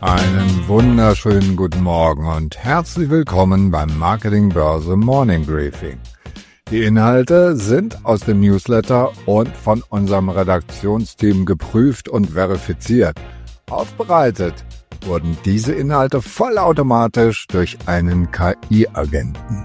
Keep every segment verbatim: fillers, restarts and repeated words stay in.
Einen wunderschönen guten Morgen und herzlich willkommen beim Marketing Börse Morning Briefing. Die Inhalte sind aus dem Newsletter und von unserem Redaktionsteam geprüft und verifiziert. Aufbereitet wurden diese Inhalte vollautomatisch durch einen K I-Agenten.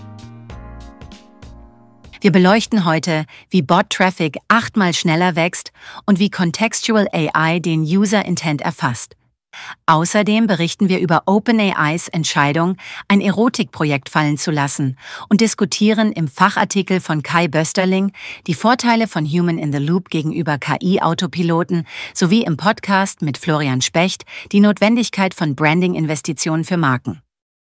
Wir beleuchten heute, wie Bot-Traffic achtmal schneller wächst und wie Contextual A I den User-Intent erfasst. Außerdem berichten wir über OpenAIs Entscheidung, ein Erotikprojekt fallen zu lassen und diskutieren im Fachartikel von Kai Bösterling die Vorteile von Human in the Loop gegenüber K I-Autopiloten sowie im Podcast mit Florian Specht die Notwendigkeit von Branding-Investitionen für Marken.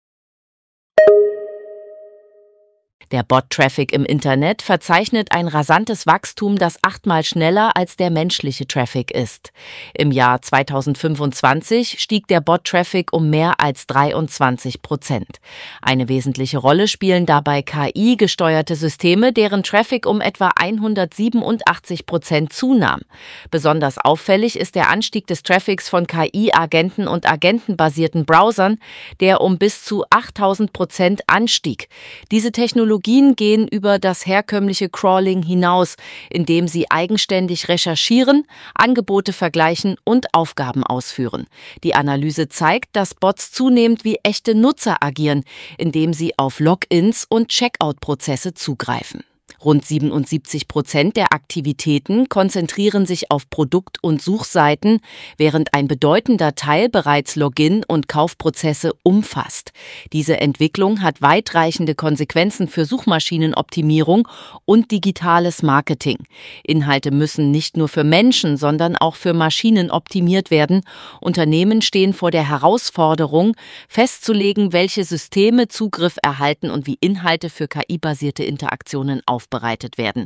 Der Bot-Traffic im Internet verzeichnet ein rasantes Wachstum, das achtmal schneller als der menschliche Traffic ist. Im Jahr zweitausendfünfundzwanzig stieg der Bot-Traffic um mehr als dreiundzwanzig Prozent. Eine wesentliche Rolle spielen dabei K I-gesteuerte Systeme, deren Traffic um etwa hundertsiebenundachtzig Prozent zunahm. Besonders auffällig ist der Anstieg des Traffics von K I-Agenten und agentenbasierten Browsern, der um bis zu achttausend Prozent anstieg. Diese Technologie Technologien gehen über das herkömmliche Crawling hinaus, indem sie eigenständig recherchieren, Angebote vergleichen und Aufgaben ausführen. Die Analyse zeigt, dass Bots zunehmend wie echte Nutzer agieren, indem sie auf Logins und Checkout-Prozesse zugreifen. Rund siebenundsiebzig Prozent der Aktivitäten konzentrieren sich auf Produkt- und Suchseiten, während ein bedeutender Teil bereits Login- und Kaufprozesse umfasst. Diese Entwicklung hat weitreichende Konsequenzen für Suchmaschinenoptimierung und digitales Marketing. Inhalte müssen nicht nur für Menschen, sondern auch für Maschinen optimiert werden. Unternehmen stehen vor der Herausforderung, festzulegen, welche Systeme Zugriff erhalten und wie Inhalte für K I-basierte Interaktionen aufbauen. Bereitet werden.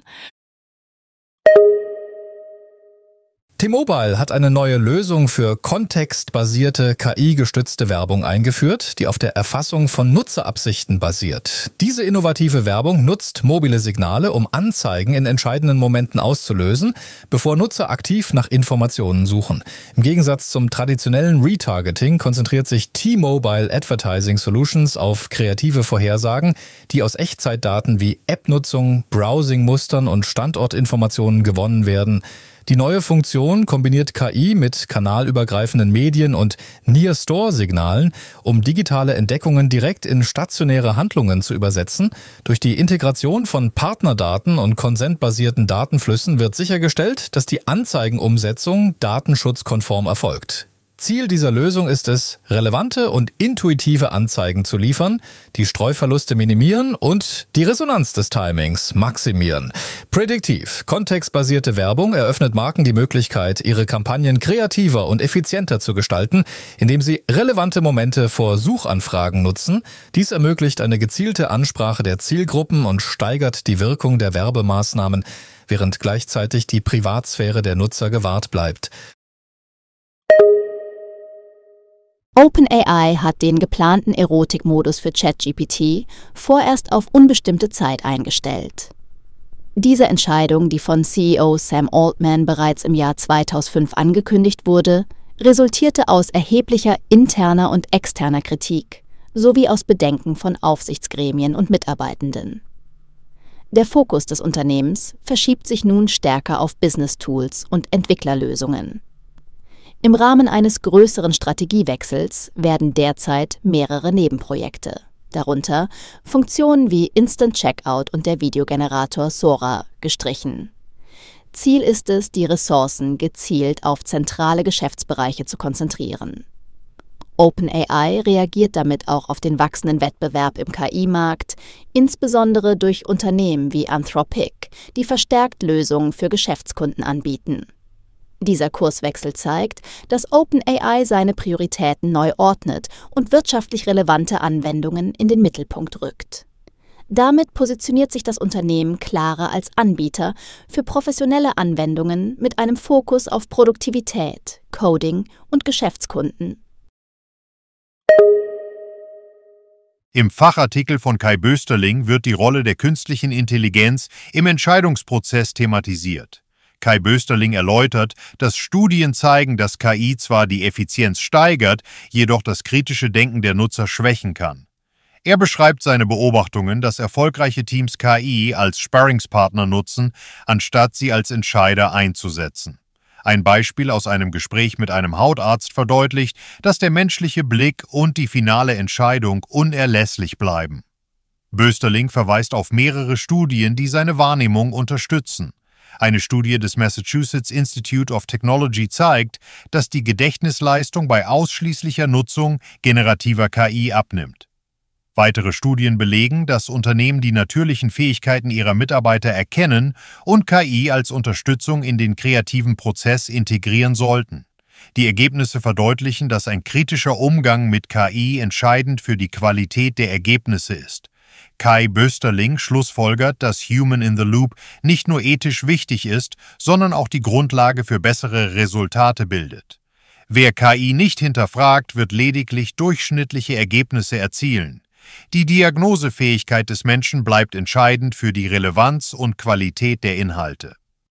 T-Mobile hat eine neue Lösung für kontextbasierte K I-gestützte Werbung eingeführt, die auf der Erfassung von Nutzerabsichten basiert. Diese innovative Werbung nutzt mobile Signale, um Anzeigen in entscheidenden Momenten auszulösen, bevor Nutzer aktiv nach Informationen suchen. Im Gegensatz zum traditionellen Retargeting konzentriert sich T-Mobile Advertising Solutions auf kreative Vorhersagen, die aus Echtzeitdaten wie App-Nutzung, Browsing-Mustern und Standortinformationen gewonnen werden. Die neue Funktion kombiniert K I mit kanalübergreifenden Medien und Near-Store-Signalen, um digitale Entdeckungen direkt in stationäre Handlungen zu übersetzen. Durch die Integration von Partnerdaten und konsentbasierten Datenflüssen wird sichergestellt, dass die Anzeigenumsetzung datenschutzkonform erfolgt. Ziel dieser Lösung ist es, relevante und intuitive Anzeigen zu liefern, die Streuverluste minimieren und die Resonanz des Timings maximieren. Prediktiv, kontextbasierte Werbung eröffnet Marken die Möglichkeit, ihre Kampagnen kreativer und effizienter zu gestalten, indem sie relevante Momente vor Suchanfragen nutzen. Dies ermöglicht eine gezielte Ansprache der Zielgruppen und steigert die Wirkung der Werbemaßnahmen, während gleichzeitig die Privatsphäre der Nutzer gewahrt bleibt. OpenAI hat den geplanten Erotikmodus für ChatGPT vorerst auf unbestimmte Zeit eingestellt. Diese Entscheidung, die von C E O Sam Altman bereits im Jahr zweitausendfünf angekündigt wurde, resultierte aus erheblicher interner und externer Kritik sowie aus Bedenken von Aufsichtsgremien und Mitarbeitenden. Der Fokus des Unternehmens verschiebt sich nun stärker auf Business-Tools und Entwicklerlösungen. Im Rahmen eines größeren Strategiewechsels werden derzeit mehrere Nebenprojekte, darunter Funktionen wie Instant Checkout und der Videogenerator Sora, gestrichen. Ziel ist es, die Ressourcen gezielt auf zentrale Geschäftsbereiche zu konzentrieren. OpenAI reagiert damit auch auf den wachsenden Wettbewerb im K I-Markt, insbesondere durch Unternehmen wie Anthropic, die verstärkt Lösungen für Geschäftskunden anbieten. Dieser Kurswechsel zeigt, dass OpenAI seine Prioritäten neu ordnet und wirtschaftlich relevante Anwendungen in den Mittelpunkt rückt. Damit positioniert sich das Unternehmen klarer als Anbieter für professionelle Anwendungen mit einem Fokus auf Produktivität, Coding und Geschäftskunden. Im Fachartikel von Kai Bösterling wird die Rolle der künstlichen Intelligenz im Entscheidungsprozess thematisiert. Kai Bösterling erläutert, dass Studien zeigen, dass K I zwar die Effizienz steigert, jedoch das kritische Denken der Nutzer schwächen kann. Er beschreibt seine Beobachtungen, dass erfolgreiche Teams K I als Sparringspartner nutzen, anstatt sie als Entscheider einzusetzen. Ein Beispiel aus einem Gespräch mit einem Hautarzt verdeutlicht, dass der menschliche Blick und die finale Entscheidung unerlässlich bleiben. Bösterling verweist auf mehrere Studien, die seine Wahrnehmung unterstützen. Eine Studie des Massachusetts Institute of Technology zeigt, dass die Gedächtnisleistung bei ausschließlicher Nutzung generativer K I abnimmt. Weitere Studien belegen, dass Unternehmen die natürlichen Fähigkeiten ihrer Mitarbeiter erkennen und K I als Unterstützung in den kreativen Prozess integrieren sollten. Die Ergebnisse verdeutlichen, dass ein kritischer Umgang mit K I entscheidend für die Qualität der Ergebnisse ist. Kai Bösterling schlussfolgert, dass Human in the Loop nicht nur ethisch wichtig ist, sondern auch die Grundlage für bessere Resultate bildet. Wer K I nicht hinterfragt, wird lediglich durchschnittliche Ergebnisse erzielen. Die Diagnosefähigkeit des Menschen bleibt entscheidend für die Relevanz und Qualität der Inhalte.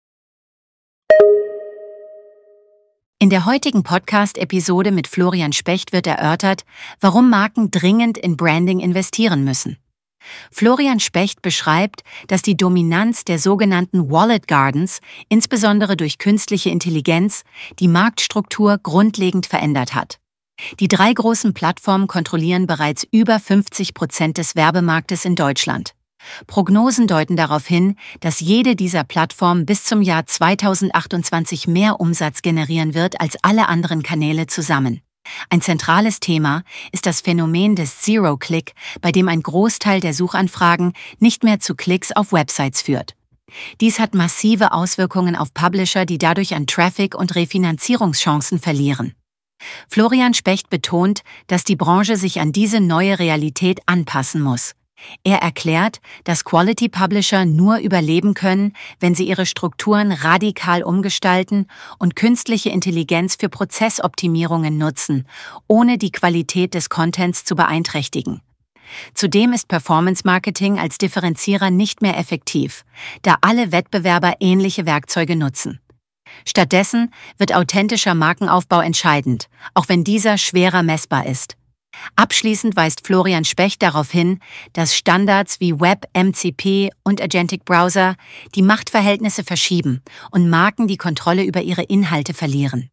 In der heutigen Podcast-Episode mit Florian Specht wird erörtert, warum Marken dringend in Branding investieren müssen. Florian Specht beschreibt, dass die Dominanz der sogenannten Wallet Gardens, insbesondere durch künstliche Intelligenz, die Marktstruktur grundlegend verändert hat. Die drei großen Plattformen kontrollieren bereits über fünfzig Prozent des Werbemarktes in Deutschland. Prognosen deuten darauf hin, dass jede dieser Plattformen bis zum Jahr zweitausendachtundzwanzig mehr Umsatz generieren wird als alle anderen Kanäle zusammen. Ein zentrales Thema ist das Phänomen des Zero-Click, bei dem ein Großteil der Suchanfragen nicht mehr zu Klicks auf Websites führt. Dies hat massive Auswirkungen auf Publisher, die dadurch an Traffic und Refinanzierungschancen verlieren. Florian Specht betont, dass die Branche sich an diese neue Realität anpassen muss. Er erklärt, dass Quality Publisher nur überleben können, wenn sie ihre Strukturen radikal umgestalten und künstliche Intelligenz für Prozessoptimierungen nutzen, ohne die Qualität des Contents zu beeinträchtigen. Zudem ist Performance Marketing als Differenzierer nicht mehr effektiv, da alle Wettbewerber ähnliche Werkzeuge nutzen. Stattdessen wird authentischer Markenaufbau entscheidend, auch wenn dieser schwerer messbar ist. Abschließend weist Florian Specht darauf hin, dass Standards wie Web, M C P und Agentic Browser die Machtverhältnisse verschieben und Marken die Kontrolle über ihre Inhalte verlieren.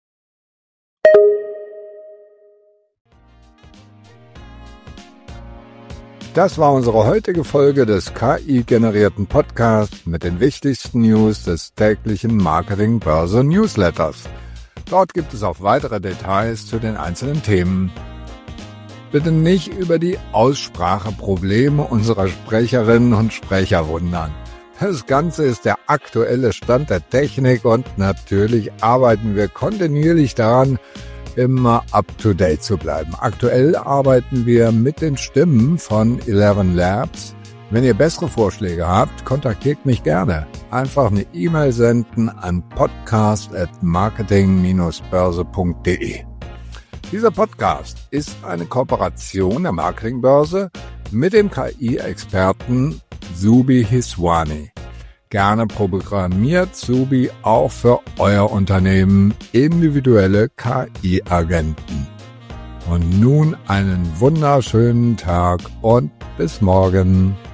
Das war unsere heutige Folge des K I-generierten Podcasts mit den wichtigsten News des täglichen Marketing-Börse-Newsletters. Dort gibt es auch weitere Details zu den einzelnen Themen. Bitte nicht über die Ausspracheprobleme unserer Sprecherinnen und Sprecher wundern. Das Ganze ist der aktuelle Stand der Technik und natürlich arbeiten wir kontinuierlich daran, immer up-to-date zu bleiben. Aktuell arbeiten wir mit den Stimmen von Eleven Labs. Wenn ihr bessere Vorschläge habt, kontaktiert mich gerne. Einfach eine E-Mail senden an podcast at marketing dash börse punkt de. Dieser Podcast ist eine Kooperation der Marketingbörse mit dem K I-Experten Zubi Hiswani. Gerne programmiert Zubi auch für euer Unternehmen individuelle K I-Agenten. Und nun einen wunderschönen Tag und bis morgen.